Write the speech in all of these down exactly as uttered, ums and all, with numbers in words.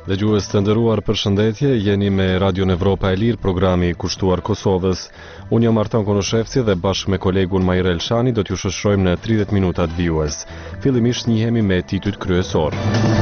Dëgjues të nderuar, përshëndetje, jeni me Radion Evropa e Lirë, programi i kushtuar Kosovës. Unë jam Artan Konoshevci dhe bashkë me kolegun Majrel Shani do t'ju shoqërojmë në tridhjetë minutat vijues. Fillimisht njihemi me titujt kryesor.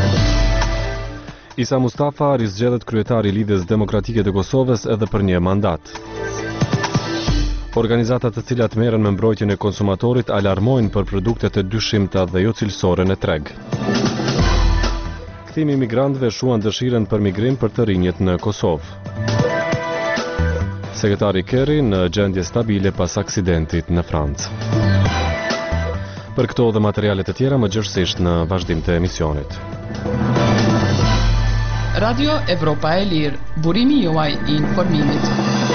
Isa Mustafa rizgjedhet kryetari i Lidhjes Demokratike të Kosovës edhe për një mandat. Organizatat të cilat merren me mbrojtjen e konsumatorit alarmojnë për produktet e dyshimta dhe jo cilësore në treg. Kthimi i migrantëve shuan dëshirën për migrim për të rinjët në Kosovë. Sekretari Kerry në gjendje stabile pas aksidentit në Francë. Për këto dhe materiale të tjera më gjërësisht në vazhdim të emisionit. Radio Evropa e Lirë, burimi juaj i informimit.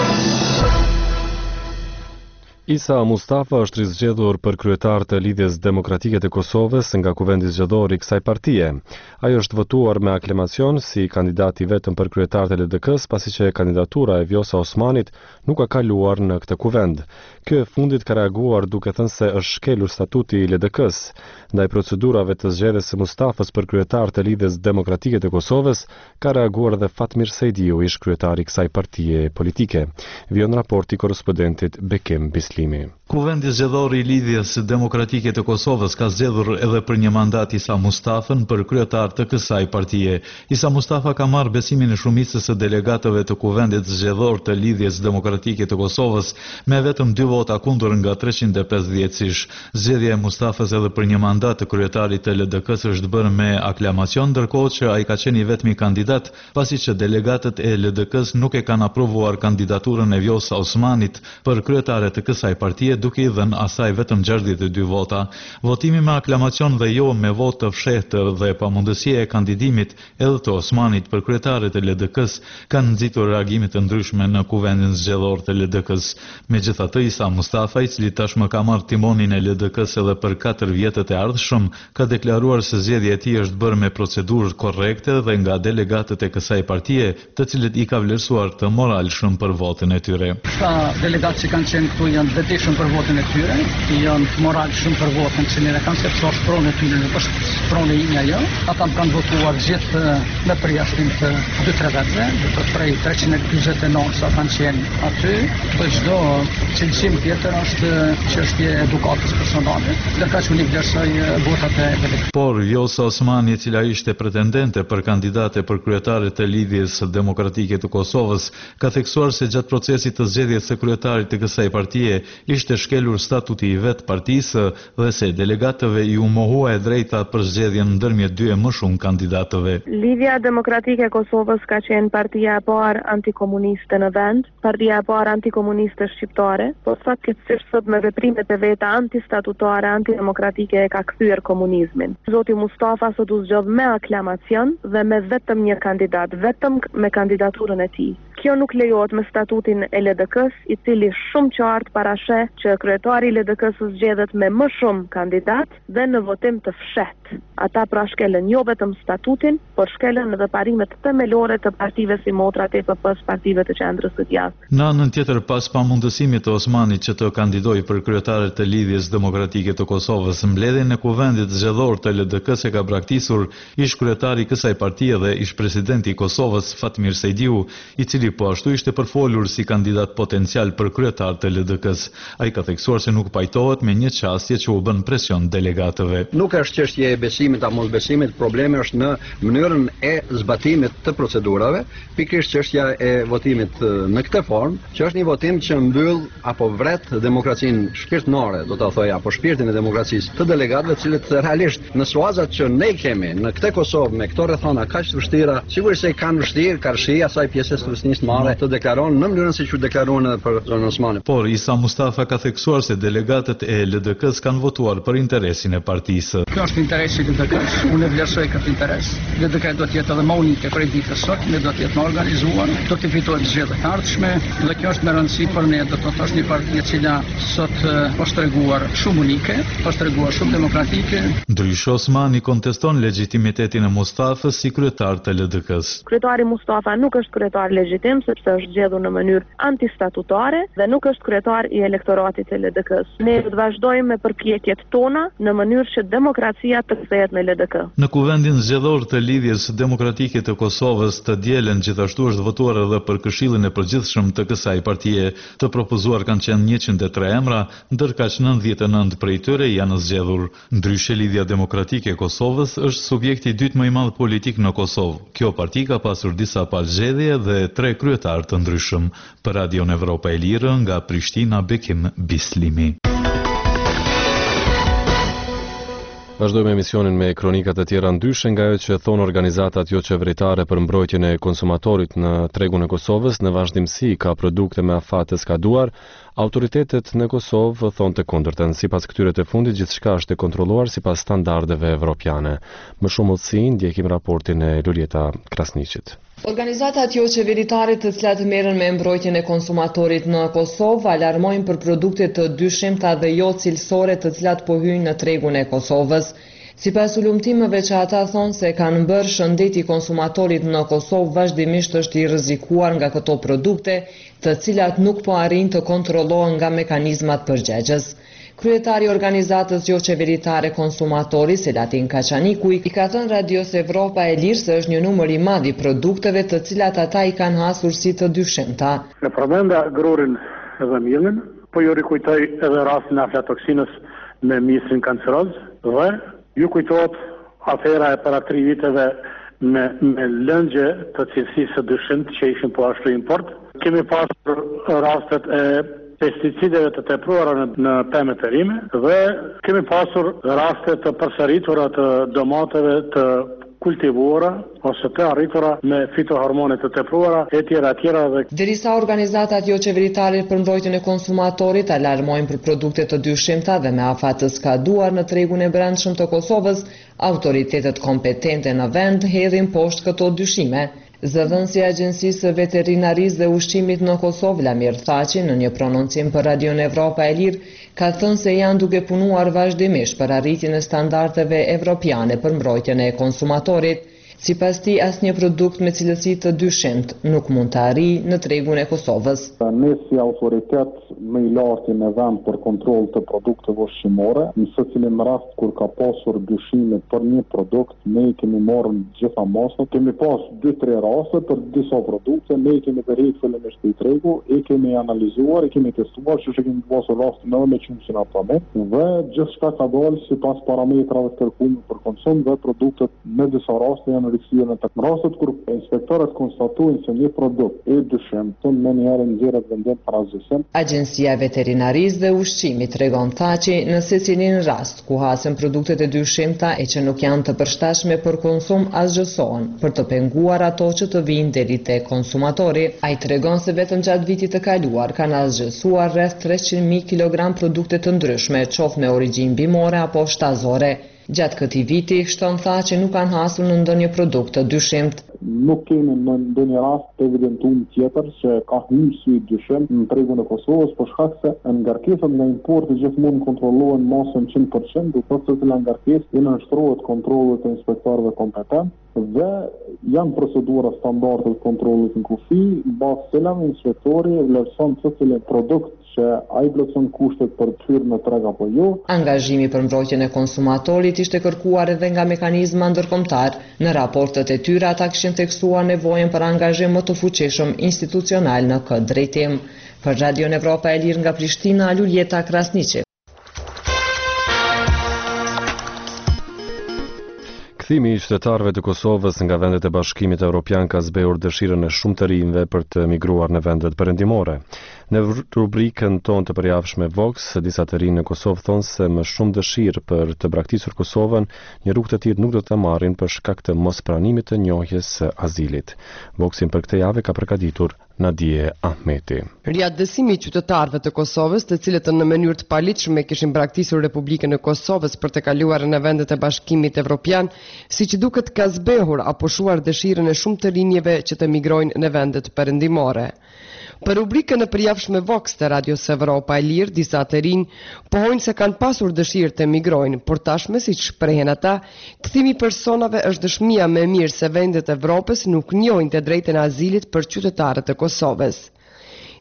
Isa Mustafa është rizgjedhur për kryetar të Lidhjes Demokratike të Kosovës nga kuvendi zgjedhor i kësaj partie. Ai është votuar me aklamacion si kandidat i vetëm për kryetar të L D K-s, pasi që kandidatura e Vjosa Osmanit nuk ka kaluar në këtë kuvend. Ky e fundit ka reaguar duke thënë se është shkelur statuti i L D K-s. Ndaj procedurave të zgjedhjes së Mustafës për kryetar të Lidhjes Demokratike të Kosovës, ka reaguar edhe Fatmir Sejdiu, ish kryetari i kësaj partie politike. Vjen raporti korrespondentit Bekim Bislimi. Kuvendi zgjedhor i Lidhjes Demokratike të Kosovës ka zgjedhur edhe për një mandat Isa Mustafën për kryetar të kësaj partie. Isa Mustafa ka marrë besimin e shumicës së delegatëve të kuvendit zgjedhor të Lidhjes Demokratike të Kosovës me vetëm dy vota kundër nga treqind e pesëdhjetë-ish. Zgjedhja e Mustafës edhe për një mandat të kryetarit të L D K-s është bërë me aklamacion, ndërkohë që ai ka qenë i vetmi kandidat, pasi që delegatët e L D K-s nuk e kanë aprovuar kandidaturën e Vjosa Osmanit për kryetare të kësaj partie, duke i dhënë asaj vetëm gjashtëdhjetë e dy vota. Votimi me aklamacion dhe jo me votë të fshehtë dhe pamundësia e kandidimit edhe të Osmanit për kryetaret e L D K-s kanë nxitur reagime të ndryshme në kuvendin zgjedhor të L D K-s. Megjithatë, Isa Mustafa, i cili tashmë ka marrë timonin e L D K-s edhe për katër vjetët e ardhshëm, ka deklaruar se zgjedhja e tij është bërë me procedurë korrekte dhe nga delegatët e kësaj partie, të cilët i ka vlerësuar të moralshëm për votën e tyre. Ka delegatë që kanë qenë këtu janë vetëdijshëm për votën e tyre, janë moralshëm për votën që ne kanë sepse është pronë e tyre, nuk është pronë ime ajo. Ata kanë votuar gjithë me përjashtim të dy tre vetëve, do prej treqind e njëzet e nëntë sa kanë qenë aty. Për çdo cilësim tjetër është çështje edukatës personale, dhe kaq unik vlerësoj votat e delegatëve. Por Vjosa Osmani, e cila ishte pretendente për kandidate për kryetare të Lidhjes Demokratike të Kosovës, ka theksuar se gjatë procesit të zgjedhjes së kryetarit të kësaj partie ishte shkelur statuti i vet partisë dhe se delegatëve i u mohua e drejta për zgjedhjen ndërmjet dy e më shumë kandidatëve. Lidhja Demokratike e Kosovës ka qenë partia e parë antikomuniste në vend, partia e parë antikomuniste shqiptare, por fatkeqësisht sot me veprimet e veta antistatutare, antidemokratike e ka kthyer komunizmin. Zoti Mustafa sot u zgjodh me aklamacion dhe me vetëm një kandidat, vetëm me kandidaturën e tij. Kjo nuk lejohet me statutin e L D K-s, i cili shumë qartë parasheh që kryetari i L D K-s zgjedhet me më shumë kandidat dhe në votim të fshehtë. Ata pra shkelën jo vetëm statutin, por shkelën edhe parimet themelore të partive si Motra, T P P-s, partive të qendrës së djathtë. Në anën tjetër, pas pamundësimit të Osmanit që të kandidojë për kryetare të Lidhjes Demokratike të Kosovës, mbledhjen e kuvendit zgjedhor të L D K-s e ka braktisur ish kryetari i kësaj partie dhe ish presidenti i Kosovës Fatmir Sejdiu, i cili po ashtu ishte përfolur si kandidat potencial për kryetar të L D K-s. Ai ka theksuar se nuk pajtohet me një çastje që u bën presion delegatëve. Nuk është çështje e besimit apo mosbesimit, problemi është në mënyrën e zbatimit të procedurave, pikërisht çështja e votimit në këtë formë, që është një votim që mbyll apo vret demokracinë shpirtënore, do ta thoj, apo shpirtin e demokracisë të delegatëve, të cilët realisht në suazat që ne kemi në këtë Kosovë me këto rrethana kaq të vështira, sigurisht se kanë vështirë karshi asaj pjesës të nisë marrë të deklaron në mënyrën si që deklaruan edhe për zonën Osmanit. Por Isa Mustafa ka theksuar se delegatët e L D K-s kanë votuar për interesin e partisë. Kjo është interesi i L D K-s. Unë vlerësoj këtë interes. L D K do të jetë edhe më unike prej ditës sot, ne do të jetë më organizuar, do të fitojë zgjedhjet e ardhshme, dhe kjo është me rëndësi për ne, do të thosh një parti e cila sot është treguar shumë unike, është treguar shumë demokratike. Ndryshe, Osmani konteston legitimitetin e Mustafës si kryetar të L D K-s. Kryetari Mustafa nuk është kryetar legjitim, sepse është zgjedhur në mënyrë antistatutare dhe nuk është kryetar i elektoratit të L D K-s. Ne do të vazhdojmë me përpjekjet tona në mënyrë që demokracia të kthehet kthehet në L D K. Në kuvendin zgjedhor të Lidhjes Demokratike të Kosovës të dielën gjithashtu është votuar edhe për Këshillin e Përgjithshëm të kësaj partie. Të propozuar kanë qenë njëqind e tre emra, ndërkaq nëntëdhjetë e nëntë prej tyre janë zgjedhur. Ndryshe, Lidhja Demokratike e Kosovës është subjekti i dytë më i madh politik në Kosovë. Kjo parti ka pasur disa palëzgjedhje dhe tre kryetar të ndryshëm. Për Radion Evropa e Lirë, nga Prishtina, Bekim Bislimi. Vazhdojmë emisionin me kronikat e tjera ndryshe nga ajo që thonë organizatat jo qeveritare për mbrojtjen e konsumatorit në tregun e Kosovës. Në vazhdimsi ka produkte me afat të skaduar. Autoritetet në Kosovë thonë të kundërtën. Sipas këtyre të fundit, gjithçka është e kontrolluar sipas standardeve evropiane. Më shumë utësi ndjekim raportin e Luljeta Krasniqit. Organizatat jo qeveritare të cilat merren me mbrojtjen e konsumatorit në Kosovë alarmojnë për produkte të dyshimta dhe jo cilësore të cilat po hyjnë në tregun e Kosovës. Sipas ulumtimeve që ata thonë se kanë bërë, shëndeti i konsumatorit në Kosovë vazhdimisht është i rrezikuar nga këto produkte, të cilat nuk po arrin të kontrollohen nga mekanizmat përgjegjës. Kryetari i organizatës jo qeveritare konsumatori, Selatin Kaçaniku, i ka thënë Radios Evropa e Lirë se është një numër i madh i produkteve të cilat ata i kanë hasur si të dyshimta. Në përmenda grorin edhe millin, po ju rikujtoj edhe rastin e aflatoksinës me misrin kanceroz dhe ju kujtohet afera e para tri viteve me, me lëngje të cilësisë së dyshimt që ishin po ashtu import. Kemi pasur rastet e pesticideve të tepruara në, në pemë të rime dhe kemi pasur raste të përsëritura të domateve të kultivuara ose të arritura me fitohormone të tepruara e tjera e tjera dhe derisa organizatat jo qeveritare për mbrojtjen e konsumatorit alarmojnë për produkte të dyshimta dhe me afat të skaduar në tregun e brendshëm të Kosovës, autoritetet kompetente në vend hedhin poshtë këto dyshime. Zëdhënësi i Agjencisë Veterinarisë dhe Ushqimit në Kosovë, Lamir Thaçi, në një prononcim për Radion Evropa e Lirë, ka thënë se janë duke punuar vazhdimisht për arritjen e standardeve evropiane për mbrojtjen e konsumatorit. Sipas tij, asnjë produkt me cilësi të dyshimt nuk mund të arrijë në tregun e Kosovës. Ne si autoritet më i lartë në vend për kontroll të produkteve ushqimore, në secilin rast kur ka pasur dyshime për një produkt, ne kemi marrë gjitha masat. Kemi pas dy tre raste për disa produkte, ne kemi vërejt fillimisht i tregu, e kemi analizuar, e kemi testuar, që kemi pasur raste në me qumsin atë dhe gjithçka ka dalë sipas parametrave të kërkuar për konsum dhe produktet në disa raste janë në të rastet kur inspektorët konstatojnë se një produkt e dyshimtë me njëherë nxjerrët vendim për azhësim. Agjencia Veterinarisë dhe Ushqimit tregon Thaçi në secilin rast ku hasen produktet e dyshimta e që nuk janë të përshtatshme për konsum azhësohen për të penguar ato që të vinë deri tek konsumatori. Ai tregon se vetëm gjatë vitit të kaluar kanë azhësuar rreth treqind mijë kilogram produkte të ndryshme, qoftë me origjinë bimore apo shtazore. Gjatë këtij viti, shton Thaçi nuk kanë hasur në ndonjë produkt të dyshimt. Nuk kemi në ndonjë rast të evidentuar tjetër që ka hyrë sy dyshim në tregun e Kosovës, por shkak se ngarkesat nga importi gjithmonë kontrollohen masën njëqind përqind, do të thotë se ngarkesë i nënshtrohet kontrollit të inspektorëve kompetent dhe janë procedura standarde të kontrollit në kufi, bazë të cilave inspektori vlerëson se cilë produkt që ai plotson kushtet për të hyrë në treg apo jo. Angazhimi për mbrojtjen e konsumatorit ishte kërkuar edhe nga mekanizma ndërkombëtar. Në raportet e tyre ata kishin theksuar nevojën për angazhim më të fuqishëm institucional në këtë drejtim. Për Radion Evropa e Lirë nga Prishtina, Luljeta Krasniqi. Kthimi i qytetarëve të Kosovës nga vendet e Bashkimit Evropian ka zbehur dëshirën e shumë të rinjve për të migruar në vendet perëndimore. Në rubrikën tonë të përjavshme Vox, disa të rinj në Kosovë thonë se më shumë dëshirë për të braktisur Kosovën, një rrugë të tillë nuk do të marrin për shkak të mospranimit të njohjes së azilit. Voxin për këtë javë ka përgatitur Nadie Ahmeti. Riadësimi i qytetarëve të Kosovës, të cilët në mënyrë të paligjshme kishin braktisur Republikën e Kosovës për të kaluar në vendet e Bashkimit Evropian, siç duket ka zbehur apo shuar dëshirën e shumë të rinjve që të migrojnë në vendet perëndimore. Për rubrikën e përjavshme Vox të Radios Evropa e Lirë, disa të rinj pohojnë se kanë pasur dëshirë të migrojnë, por tashme, siç shprehen ata, kthimi i personave është dëshmia më e mirë se vendet e Evropës nuk njohin të drejtën e azilit për qytetarët e Kosovës.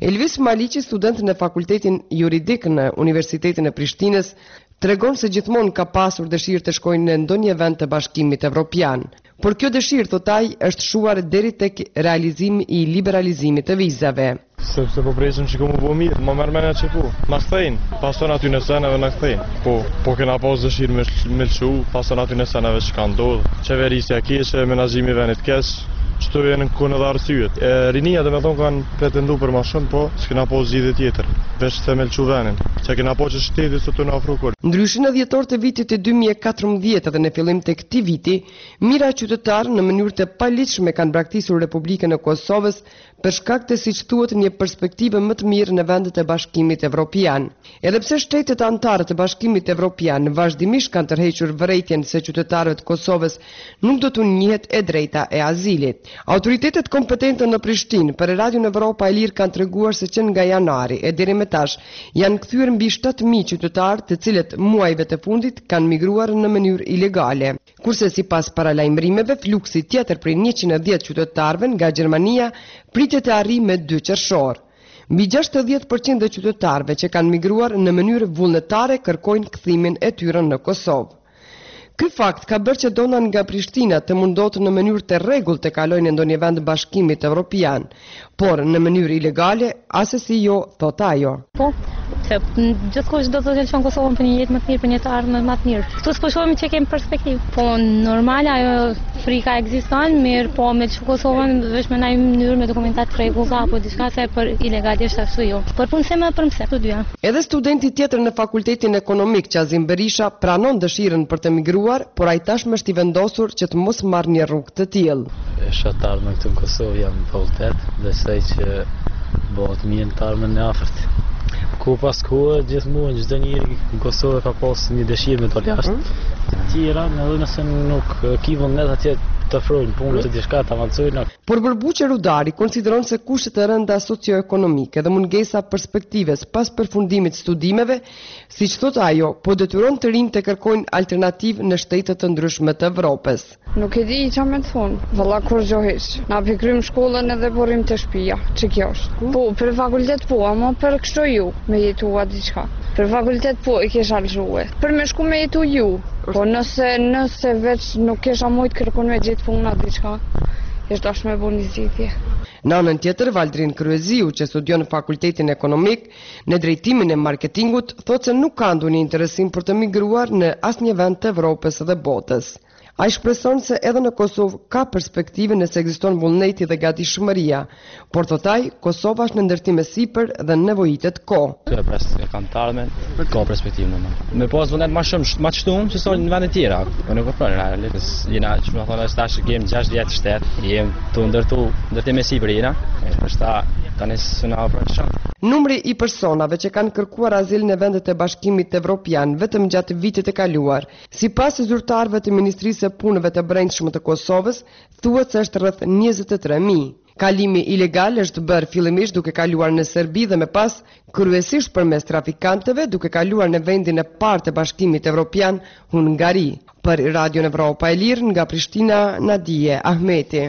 Elvis Maliqi, student në Fakultetin Juridik në Universitetin e Prishtinës, tregon se gjithmonë ka pasur dëshirë të shkojnë në ndonjë vend të Bashkimit Evropian. Por kjo dëshirë, thot ai, është shuar deri tek realizimi i liberalizimit të vizave. Sepse po presim që komu po mirë, më mërë menja që po. Ma këthejnë, pason aty në seneve në këthejnë. Po, po kena pas dëshirë me, me lëshu, pason aty në seneve që ka ndodhë. Qeverisja keshe, menazhimi venit kesh, që të jenë në kone dhe arsyet. E, rinia dhe me thonë kanë pretendu për ma shumë, po s'kena po zgjidhje tjetër, veç se me lëshu venin, që kena po që shteti së të në afru kërë. Ndryshe në dhjetor të vitit të dy mijë e katërmbëdhjetë dhe në fillim të këtij viti, mira qytetarë në mënyrë të paligjshme kanë braktisur Republikën e Kosovës për shkak të, siç thuhet, një perspektive më të mirë në vendet e Bashkimit Evropian. Edhe pse shtetet anëtare të Bashkimit Evropian vazhdimisht kanë tërhequr vërejtjen se qytetarëve të Kosovës nuk do t'u njihet e drejta e azilit. Autoritetet kompetente në Prishtinë për Radion Evropa e Lirë kanë treguar se që nga janari e deri më tash janë kthyer mbi shtatë mijë qytetarë, të cilët muajve të fundit kanë migruar në mënyrë ilegale. Kurse sipas paralajmërimeve, fluksi tjetër prej njëqind e dhjetë qytetarëve nga Gjermania pritet të arrijë me dy qershor. Mbi gjashtëdhjetë përqind e qytetarëve që kanë migruar në mënyrë vullnetare kërkojnë kthimin e tyre në Kosovë. Ky fakt ka bërë që dona nga Prishtina të mundohet në mënyrë të rregullt të kalojnë në ndonjë vend Bashkimit Evropian, por në mënyrë ilegale asesi jo, thot ajo. Po, se gjithkush do të qëllë Kosovën për një jetë më të mirë, për një të ardhmë më të mirë. Këtu s'po shohim që kemi perspektivë. Po, normal ajo frika ekziston, mirë, po me që Kosovën veç me ndaj mënyrë me dokumentat rregullta apo diçka, se për ilegalisht ashtu jo. Por punëse me për mëse, këto dyja. Edhe studenti tjetër në Fakultetin Ekonomik, Qazim Berisha, pranon dëshirën për të migruar, por ai tashmë është i vendosur që të mos marrë një rrugë të tillë. Shatar në këtë në Kosovë jam në fakultet, dhe sej që bëhet mirë të armën në afërt. Ku pas kohë, gjithmonë çdo njeri në Kosovë ka pas një dëshirë me të jashtë. Të tjera, edhe nëse nuk ki vullnet atje të ofrojnë punë të diçka të avancojnë. Por Bërbuqe Rudari konsideron se kushtet e rënda socioekonomike dhe mungesa perspektives pas përfundimit studimeve, siç thot ajo, po detyron të rinjtë të kërkojnë alternativë në shtete të ndryshme të Evropës. Nuk e di çfarë më të thonë, valla kur gjohish. Na pikrym shkollën edhe borim të shtëpia. Ç'i kjo është? Po, për fakultet po, ama për kështu ju me jetua diçka. Për fakultet po i kesha lëshue. Për me shku me jetu ju. Po nëse nëse veç nuk kesha mujt kërkon me gjithë puna diçka, është dash me bën një zgjidhje. Në anën tjetër, Valdrin Kryeziu, që studion në Fakultetin Ekonomik në drejtimin e marketingut, thotë se nuk ka ndonjë interesim për të migruar në asnjë vend të Evropës dhe botës. Ai shpreson se edhe në Kosovë ka perspektive nëse ekziston vullneti dhe gatishmëria, por thot ai, Kosova është në ndërtim e sipër dhe nevojitet kohë. Kjo pres e kanë të ardhmen, ka perspektivë në më. Me pas vullnet ma shumë, ma qëtum, që sa në vendet tjera, po nuk e pranë realisht. Jena, që më thonë, është që kemë gjashtë dhjetë shtetë, jem të ndërtu, ndërtim e sipër jena, është ta ka nësë në pranë shumë. Numri i personave që kanë kërkuar azil në vendet e Bashkimit Evropian vetëm gjatë vitit e kaluar, sipas zyrtarëve të Ministrisë së Punëve të Brendshme të Kosovës, thuhet se është rreth njëzet e tre mijë. Kalimi ilegal është bërë fillimisht duke kaluar në Serbi dhe më pas kryesisht përmes trafikantëve duke kaluar në vendin e parë të Bashkimit Evropian, Hungari. Për Radion Evropa e Lirë nga Prishtina, Nadije Ahmeti.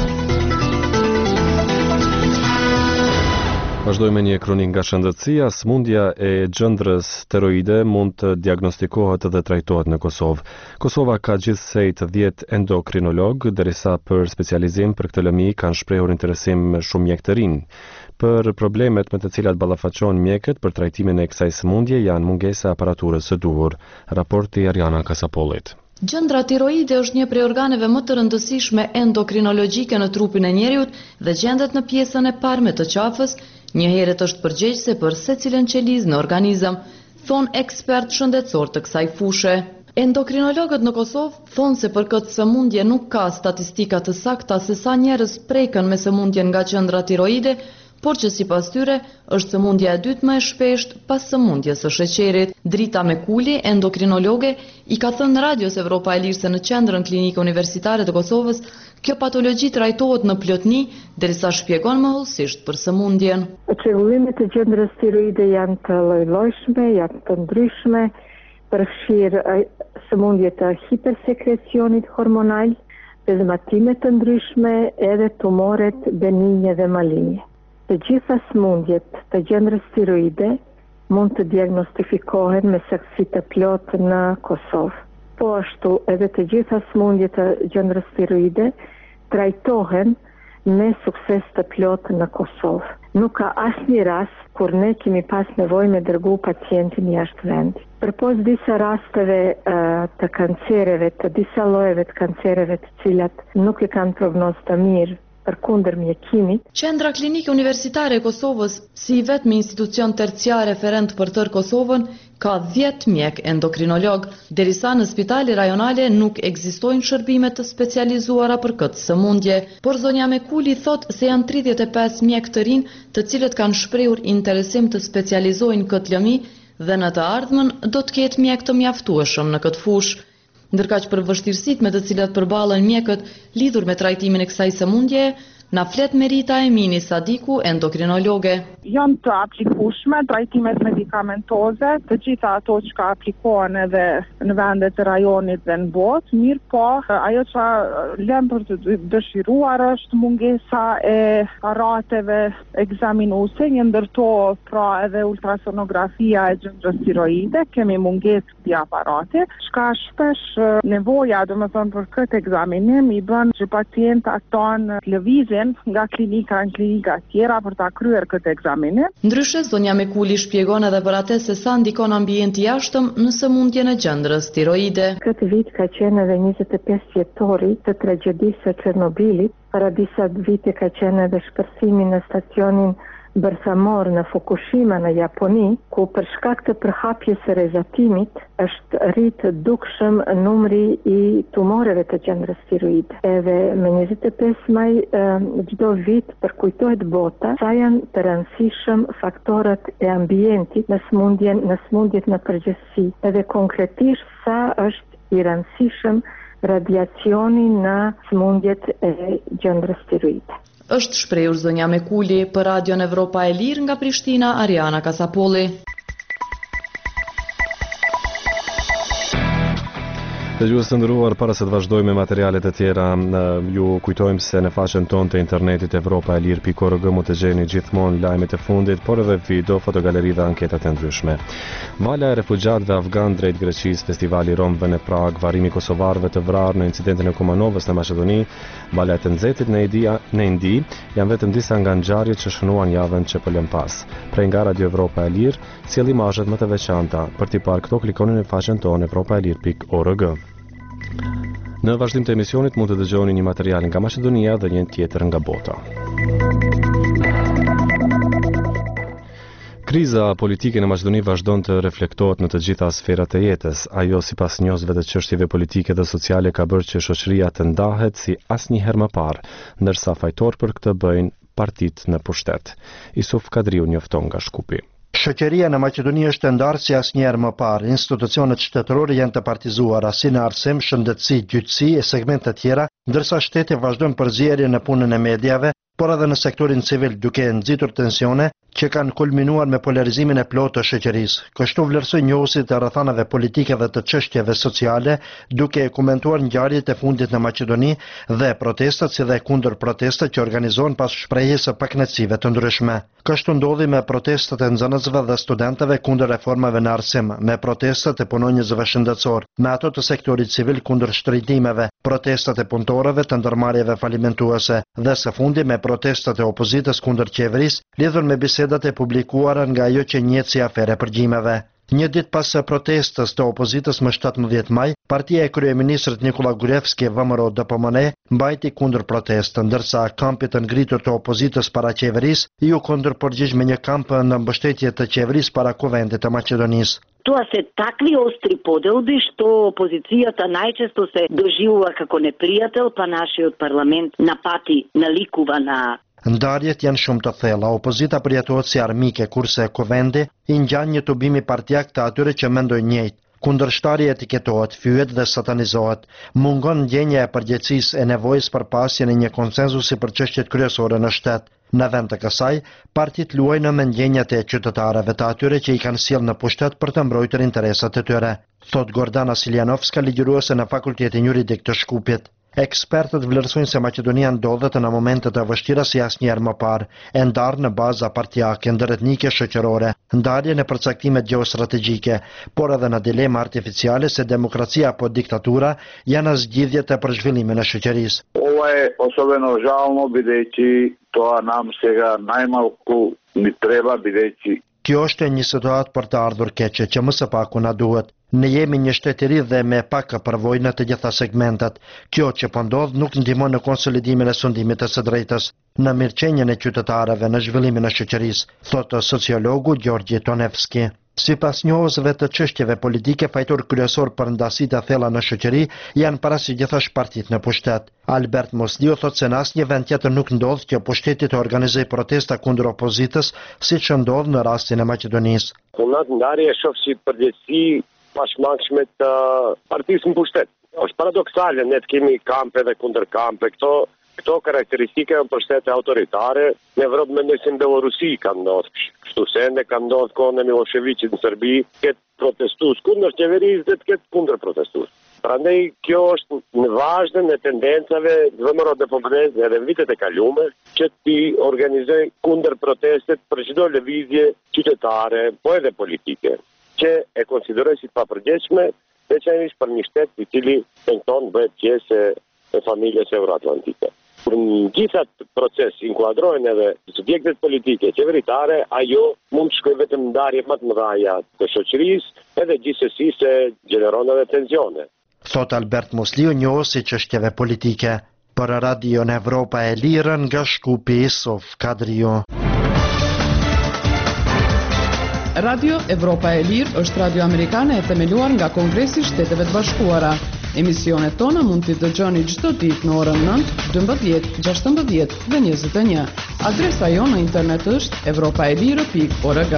Vazhdojmë me një kronik nga shëndetësia. Sëmundja e gjëndrës steroide mund të diagnostikohet dhe trajtohet në Kosovë. Kosova ka gjithsej të dhjetë endokrinolog, derisa për specializim për këtë lëmi kanë shprehur interesim shumë mjek të rinj. Për problemet me të cilat ballafaqohen mjekët për trajtimin e kësaj sëmundje janë mungesa e aparaturës së duhur. Raporti Ariana Kasapollit. Gjëndra tiroide është një prej organeve më të rëndësishme endokrinologjike në trupin e njeriut dhe gjendet në pjesën e parme të qafës, një herët është përgjegjëse për secilën qelizë në organizëm, thonë ekspert shëndetësor të kësaj fushë. Endokrinologët në Kosovë thonë se për këtë sëmundje nuk ka statistika të sakta se sa njerëz preken me sëmundjen nga gjëndra tiroide, por që si pas tyre është sëmundja e dytë më e shpesht pas sëmundjes së sheqerit. Drita Mekuli, endokrinologe, i ka thënë Radios Evropa e Lirë se në qendrën klinike universitare të Kosovës, kjo patologji trajtohet në plotni, derisa shpjegon më hollësisht për sëmundjen. Çrregullimet e gjendrës tiroide janë të lloj-llojshme, janë të ndryshme, përfshirë sëmundje të hipersekrecionit hormonal, pezmatime të ndryshme edhe tumoret benigne dhe maligne. Të gjitha smundjet të gjendrës tiroide mund të diagnostifikohen me saktësi të plotë në Kosovë. Po ashtu edhe të gjitha smundjet të gjendrës tiroide trajtohen me sukses të plotë në Kosovë. Nuk ka asnjë rast kur ne kemi pas nevojë me dërgu pacientin jashtë vendit. Përpos disa rasteve uh, të kancereve, të disa llojeve të kancereve të cilat nuk e kanë prognozë të mirë për kundër mjekimit. Qendra Klinike Universitare e Kosovës, si vetëm institucion terciar referent për tërë Kosovën, ka dhjetë mjek endokrinolog, derisa në spitale rajonale nuk ekzistojnë shërbime të specializuara për këtë sëmundje. Por zonja Mekuli thot se janë tridhjetë e pesë mjek të rinj, të cilët kanë shprehur interesim të specializojnë këtë lëmi dhe në të ardhmen do të ketë mjek të mjaftueshëm në këtë fushë. Ndërkaq për vështirësitë me të cilat përballen mjekët lidhur me trajtimin e kësaj sëmundje, na flet Merita Emini Sadiku, endokrinologe. Janë të aplikueshme trajtimet medikamentoze, të gjitha ato që ka aplikohen edhe në vendet e rajonit dhe në botë, mirë po, ajo që lëm për të dëshiruar është mungesa e aparateve egzaminuese, një ndërto pra edhe ultrasonografia e gjendrës tiroide, kemi mungesë këtij aparati, shka shpesh nevoja, domethënë për këtë egzaminim i bën që pacientat tonë lëvizjen nga klinika në klinika tjera për ta kryer këtë egzaminim. Ndryshe, zonja Mekuli shpjegon edhe për atë se sa ndikon ambienti jashtëm në sëmundjen e gjendrës tiroide. Këtë vit ka qenë edhe njëzet e pesë vjetori të tragjedisë së Çernobilit. Para disa vite ka qenë edhe shpërthimi në stacionin bërthamor në Fukushima në Japoni, ku për shkak të përhapjes së rrezatimit është rritë dukshëm numri i tumoreve të gjendrës tiroide. Edhe me njëzet e pesë maj çdo vit përkujtohet bota sa janë të rëndësishëm faktorët e ambientit në smundjen në smundjet në përgjithësi. Edhe konkretisht sa është i rëndësishëm radiacioni në smundjet e gjendrës tiroide. Është shprehur zonja Mekuli për Radion Evropa e Lirë nga Prishtina, Ariana Kasapolli. Dëgjues të nderuar, para se të vazhdojmë me materialet e tjera, ju kujtojmë se në faqen tonë të internetit evropa e lirë pikë org mund të gjeni gjithmonë lajmet e fundit, por edhe video, fotogaleri dhe anketat e ndryshme. Vala e refugjatëve afgan drejt Greqisë, festivali romëve në Prag, varrimi kosovarëve të vrarë në incidentin e Kumanovës në Maqedoni, vala e të nxehtit në Indi, në Indi, janë vetëm disa nga ngjarjet që shënuan javën që po lëm pas. Prej nga Radio Evropa e Lirë, sjell imazhet më të veçanta. Për t'i parë këto, klikoni në faqen tonë evropa e lirë pikë org. Në vazhdim të emisionit mund të dëgjoni një material nga Maqedonia dhe një tjetër nga bota. Kriza politike në Maqedoni vazhdon të reflektohet në të gjitha sferat e jetës. Ajo sipas njohësve të çështjeve politike dhe sociale ka bërë që shoqëria të ndahet si asnjëherë më parë, ndërsa fajtor për këtë bëjnë partitë në pushtet. Isuf Kadriu njofton nga Shkupi. Shoqëria në Maqedoni është e ndarë si asnjëherë më parë. Institucionet shtetërore janë të partizuara si në arsim, shëndetësi, gjyqësi e segmente të tjera, ndërsa shteti vazhdon përzierje në punën e mediave, por edhe në sektorin civil, duke nxitur tensione që kanë kulminuar me polarizimin e plotë të shoqërisë. Kështu vlerësoi njohuesi të rrethanave politike dhe të çështjeve sociale, duke komentuar ngjarjet e fundit në Maqedoni dhe protestat si dhe kundër protestat që organizohen pas shprehjes së pakënaqësive të ndryshme. Kështu ndodhi me protestat e nxënësve dhe studentëve kundër reformave në arsim, me protestat e punonjësve shëndetësor, me ato të sektorit civil kundër shtrëngimeve, protestat e punëtorëve të ndërmarrjeve falimentuese dhe së fundi me protestat e opozitës kundër qeverisë, lidhur me bisedat e publikuara nga ajo që njihet si afere përgjimeve. Një ditë pas së protestës të opozitës më shtatëmbëdhjetë maj, partia e kryeministrit Nikola Gruevski V M R O D P M N mbajti kundër protestën, ndërsa kampi të ngritur të opozitës para qeverisë ju kundërpërgjigj me një kamp në mbështetje të qeverisë para kuvendit të Maqedonisë. Тоа се такви остри поделби што опозицијата најчесто се доживува како непријател, па нашиот парламент напати наликува на. Ndarjet janë shumë të thella, opozita përjetohet si armike, kurse kuvendi i ngjan një tubimi partijak të atyre që mendojnë njëjtë. Kundërshtarja etiketohet, fyet dhe satanizohet. Mungon ndjenja e përgjegjësisë e nevojës për pasjen e një konsensusi për çështjet kryesore në shtet. Në vend të kësaj, partitë luajnë me ndjenjat e qytetarëve të atyre që i kanë sjellë në pushtet për të mbrojtur interesat e tyre, thot Gordana Siljanovska, ligjëruese në Fakultetin Juridik të Shkupit. Ekspertët vlerësojnë se Maqedonia ndodhet në momente të vështira si asnjëherë më parë, e ndarë në baza partijake, ndëretnike shoqërore, ndarje në përcaktimet gjeostrategjike, por edhe në dilema artificiale se demokracia apo diktatura janë zgjidhjet e për zhvillimin e shoqërisë. Ovo je особено žalno bideći to nam сега najmalku mi treba bideći. Kjo është një situatë për të ardhur keqe që më së paku na duhet. Ne jemi një shtetëri dhe me pak përvojë në të gjitha segmentet. Kjo që po ndodh nuk ndihmon në konsolidimin e sundimit të së drejtës, në mirëqenien e qytetarëve, në zhvillimin e shoqërisë, thotë sociologu Gjorgji Tonevski. Sipas njohësve të çështjeve politike, fajtor kryesor për ndasitë e thella në shoqëri janë parasitjethash partitë në pushtet. Albert Mosliu thotë se në asnjë vend tjetër nuk ndodh që pushteti të organizojë protesta kundër opozitës, siç ndodh në rastin e Maqedonisë. Punat ndarje e shoh si përgjegjësi pashmangshme të partisë në pushtet. Është paradoksale, ne të kemi kampe dhe kundër kampe, këto Këto karakteristike janë për shtete autoritare, në Evropë mendoj se në Belorusi ka ndodhur kështu, se ende ka ndodhur kohën e Miloševićit në Serbi, ketë protestues kundër qeverisë dhe të ketë kundër protestues. Prandaj kjo është në vazhdën e tendencave vëmëro dhe populez edhe në vitet e kalume që ti organizoj kundër protestet për çdo lëvizje qytetare, po edhe politike, që e konsideroj si të papërgjegjshme, veçanërisht për një shtet i cili tenton bëhet pjesë e familjes euroatlantike. Kur në gjithat proces inkuadrojnë edhe subjektet politike, qeveritare, ajo mund të shkojë vetëm ndarje më të mëdha të shoqërisë, edhe gjithsesi se gjeneron edhe tensione. Thot Albert Mosliu, njohës i çështjeve politike. Për Radio në Evropa e Lirë nga Shkupi, Sof Kadrio. Radio Evropa e Lirë është radio amerikane e themeluar nga Kongresi i Shteteve të Bashkuara. Emisionet tona mund t'i dëgjoni çdo ditë në orën nëntë, dymbëdhjetë, gjashtëmbëdhjetë dhe njëzet e një. Adresa jonë në internet është evropaelire pikë org.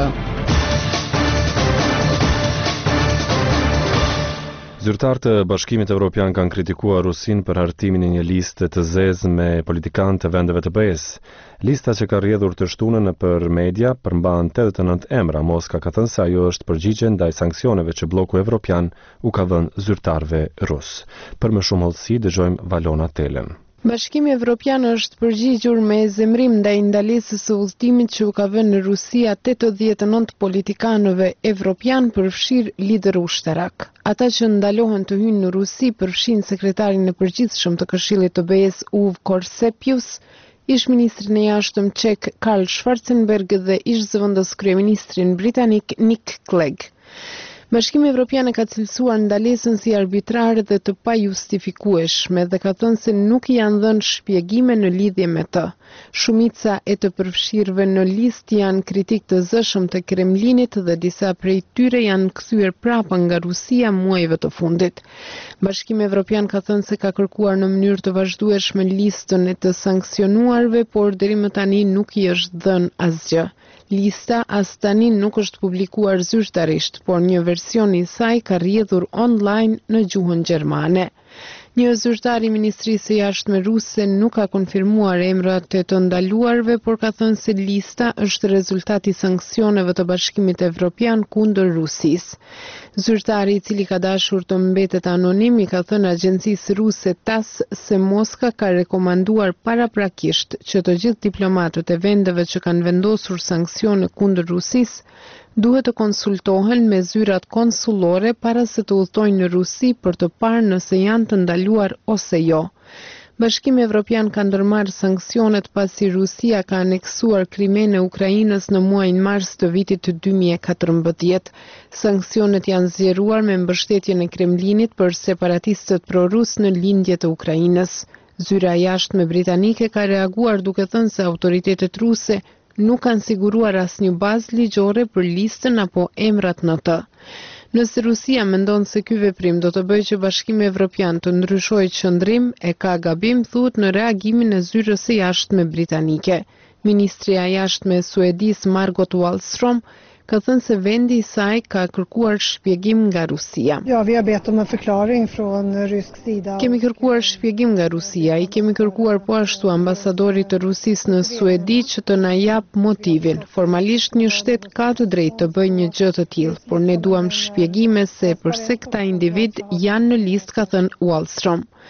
Zyrtarët e Bashkimit Evropian kanë kritikuar Rusinë për hartimin e një liste të zezë me politikanë të vendeve të B E-s. Lista që ka rrjedhur të shtunën për media përmban tetëdhjetë e nëntë emra. Moska ka thënë se ajo është përgjigje ndaj sanksioneve që bloku evropian u ka dhënë zyrtarëve rus. Për më shumë hollësi dëgjojmë Valona Telen. Bashkimi Evropian është përgjigjur me zemrim ndaj ndalesës së udhëtimit që u ka vënë në Rusia tetëdhjetë e nëntë politikanëve evropian, përfshir lider ushtarak. Ata që ndalohën të hyjnë në Rusi përfshin sekretarin e përgjithshëm të Këshillit të B E-s Uv Korsepius, ish ministrin e jashtëm çek Karl Schwarzenberg dhe ish zëvendës kryeministrin britanik Nick Clegg. Bashkimi Evropian e ka cilësuar ndalesën si arbitrare dhe të pajustifikueshme dhe ka thënë se nuk i janë dhënë shpjegime në lidhje me të. Shumica e të përfshirëve në listë janë kritik të zëshëm të Kremlinit dhe disa prej tyre janë kthyer prapë nga Rusia muajve të fundit. Bashkimi Evropian ka thënë se ka kërkuar në mënyrë të vazhdueshme listën e të sanksionuarve, por deri më tani nuk i është dhënë asgjë. Lista as tani nuk është publikuar zyrtarisht, por një version i saj ka rrjedhur online në gjuhën gjermane. Një zyrtar i Ministrisë së Jashtme ruse nuk ka konfirmuar emrat e të ndaluarve, por ka thënë se lista është rezultati i sanksioneve të Bashkimit Evropian kundër Rusisë. Zyrtari i cili ka dashur të mbetet anonim i ka thënë agjencisë ruse TASS se Moska ka rekomanduar paraprakisht që të gjithë diplomatët e vendeve që kanë vendosur sanksione kundër Rusisë duhet të konsultohen me zyrat konsullore para se të udhtojnë në Rusi për të parë nëse janë të ndaluar ose jo. Bashkimi Evropian ka ndërmarrë sanksionet pasi Rusia ka aneksuar Krimen e Ukrainës në muajin mars të vitit të dy mijë e katërmbëdhjetë. Sanksionet janë zgjeruar me mbështetjen e Kremlinit për separatistët prorus në lindje të Ukrainës. Zyra e jashtme britanike ka reaguar duke thënë se autoritetet ruse nuk kanë siguruar asnjë bazë ligjore për listën apo emrat në të. Nëse Rusia mendon se ky veprim do të bëjë që Bashkimi Evropian të ndryshojë qëndrim, e ka gabim, thuhet në reagimin e zyrës së jashtme britanike. Ministria e jashtme e Suedis Margot Wallström ka thënë se vendi i saj ka kërkuar shpjegim nga Rusia. Ja, vi har bett om en förklaring från rysk sida. Kemi kërkuar shpjegim nga Rusia, i kemi kërkuar po ashtu ambasadorit të Rusisë në Suedi që të na jap motivin. Formalisht një shtet ka të drejtë të bëjë një gjë të tillë, por ne duam shpjegime se përse këta individ janë në listë, ka thënë Wallström.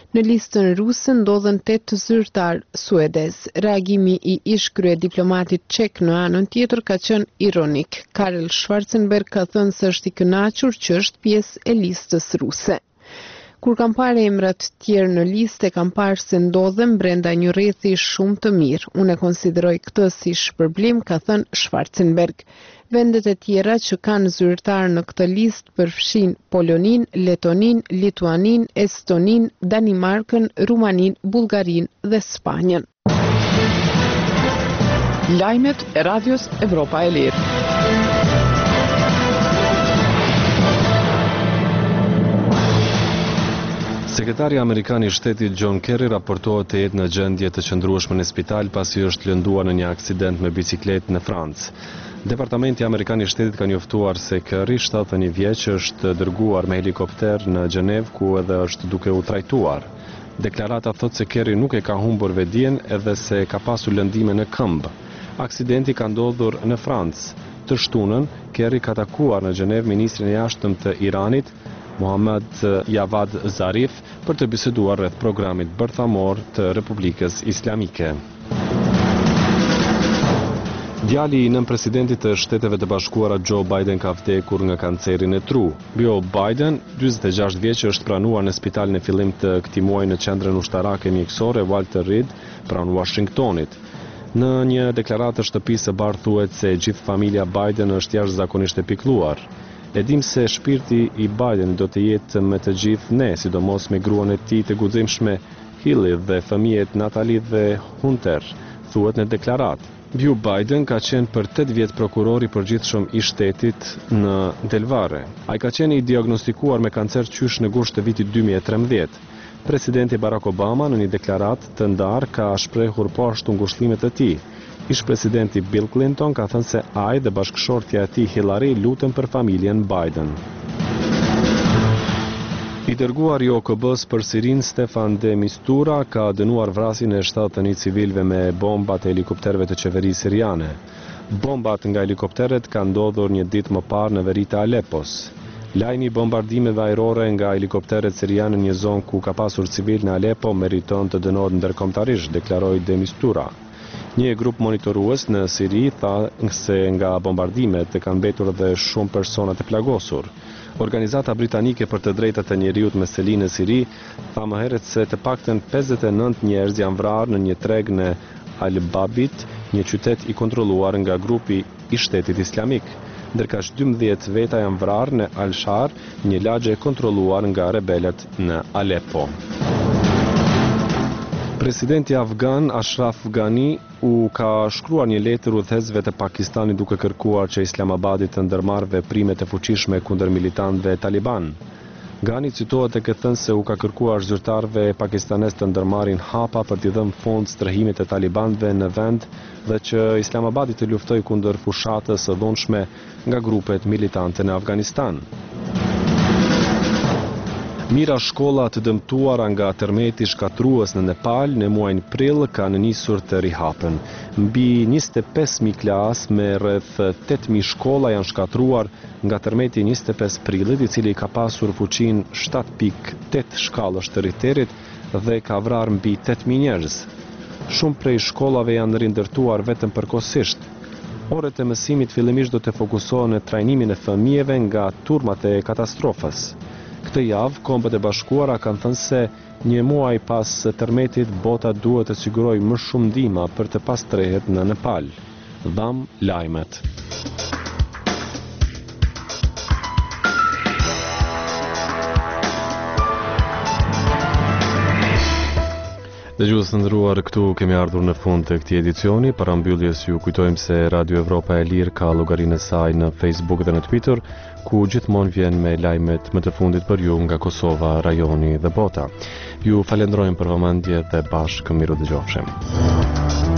Në listën ruse ndodhen tetë zyrtar suedez. Reagimi i ish krye diplomatit çek në anën tjetër ka qenë ironik. Karel Schwarzenberg ka thënë se është i kënaqur që është pjesë e listës ruse. Kur kam parë emrat tjerë në listë, kam parë se ndodhen brenda një rrethi shumë të mirë. Unë e konsideroj këtë si shpërblim, ka thënë Schwarzenberg. Vendet e tjera që kanë zyrtar në këtë listë përfshin Polonin, Letonin, Lituanin, Estonin, Danimarkën, Rumanin, Bullgarin dhe Spanjën. Lajmet e Radios Evropa e Lirë. Sekretari Amerikan i Shtetit John Kerry raportohet të jetë në gjendje të qëndrueshme në spital pasi është lënduar në një aksident me bicikletë në Francë. Departamenti Amerikan i Shtetit ka njoftuar se Kerry, shtatëdhjetë e një vjeç, është dërguar me helikopter në Gjenevë ku edhe është duke u trajtuar. Deklarata thotë se Kerry nuk e ka humbur vetdijen edhe se ka pasur lëndime në këmbë. Aksidenti ka ndodhur në Francë. Të shtunën, Kerry ka takuar në Gjenevë ministrin e jashtëm të Iranit, Mohammad Javad Zarif, për të biseduar rreth programit bërthamor të Republikës Islamike. Djali i nënpresidentit të Shteteve të Bashkuara Joe Biden ka vdekur nga kancerin e tru. Joe Biden, dyzet e gjashtë vjeç, është pranuar në spital në fillim të këtij muaji në qendrën ushtarake mjekësore Walter Reed pranë Washingtonit. Në një deklaratë të shtëpisë së bardhë thuhet se gjithë familja Biden është jashtëzakonisht e pikëlluar. E dim se shpirti i Biden do të jetë me të gjithë ne, sidomos me gruan e tij të guximshme Hilly dhe fëmijët Natalie dhe Hunter, thuhet në deklaratë. Joe Biden ka qenë për tetë vjet prokuror i përgjithshëm i shtetit në Delaware. Ai ka qenë i diagnostikuar me kancer qysh në gusht të vitit dy mijë e trembëdhjetë. Presidenti Barack Obama në një deklaratë të ndarë ka shprehur po ashtu ngushëllimet e tij. Ish presidenti Bill Clinton ka thënë se ai dhe bashkëshortja e tij Hillary lutën për familjen Biden. I dërguar i O K B-s për Sirin Stefan de Mistura ka dënuar vrasjen e shtatëdhjetë e një civilëve me bombat e helikopterëve të qeverisë siriane. Bombat nga helikopteret kanë ndodhur një ditë më parë në veri të Aleppos. Lajmi i bombardimeve ajrore nga helikopteret siriane në një zonë ku ka pasur civil në Aleppo meriton të dënohet ndërkombëtarisht, deklaroi de Mistura. Një grup monitorues në Siri tha se nga bombardimet kanë mbetur dhe shumë persona të plagosur. Organizata britanike për të drejtat e njeriut me seli në Siri tha më herët se të paktën pesëdhjetë e nëntë njerëz janë vrarë në një treg në Al-Babit, një qytet i kontrolluar nga grupi i Shtetit Islamik, ndërkaq dymbëdhjetë veta janë vrarë në Al-Shar, një lagje e kontrolluar nga rebelët në Aleppo. Presidenti afgan Ashraf Ghani u ka shkruar një letër udhëhecësve të Pakistanit duke kërkuar që Islamabadi të ndërmarrë veprime të fuqishme kundër militantëve taliban. Ghani citohet e këtë thënë se u ka kërkuar zyrtarëve pakistanes të ndërmarrin hapa për t'i dhënë fond strehimit të talibanëve në vend dhe që Islamabadi të luftojë kundër fushatës së dhunshme nga grupet militante në Afganistan. Mira shkolla të dëmtuara nga tërmeti shkatrues në Nepal në muajin prill kanë nisur të rihapen. Mbi njëzet e pesë mijë klasë me rreth tetë mijë shkolla janë shkatruar nga tërmeti njëzet e pesë prillit, i cili ka pasur fuqinë shtatë pikë tetë shkallës të Richterit dhe ka vrarë mbi tetë mijë njerëz. Shumë prej shkollave janë rindërtuar vetëm përkohësisht. Orët e mësimit fillimisht do të fokusohen në trajnimin e fëmijëve nga turmat e katastrofës. Këtë javë, Kombët e Bashkuara kanë thënë se një muaj pas tërmetit, bota duhet të sigurojë më shumë ndihmë për të pastrehet në Nepal. Dham lajmet. Dëgjues të nderuar, këtu kemi ardhur në fund të këtij edicioni. Para mbylljes ju kujtojmë se Radio Evropa e Lirë ka llogarinë e saj në Facebook dhe në Twitter, ku gjithmonë vjen me lajmet më të fundit për ju nga Kosova, rajoni dhe bota. Ju falenderojmë për vëmendje dhe bashkë miru dëgjofshim.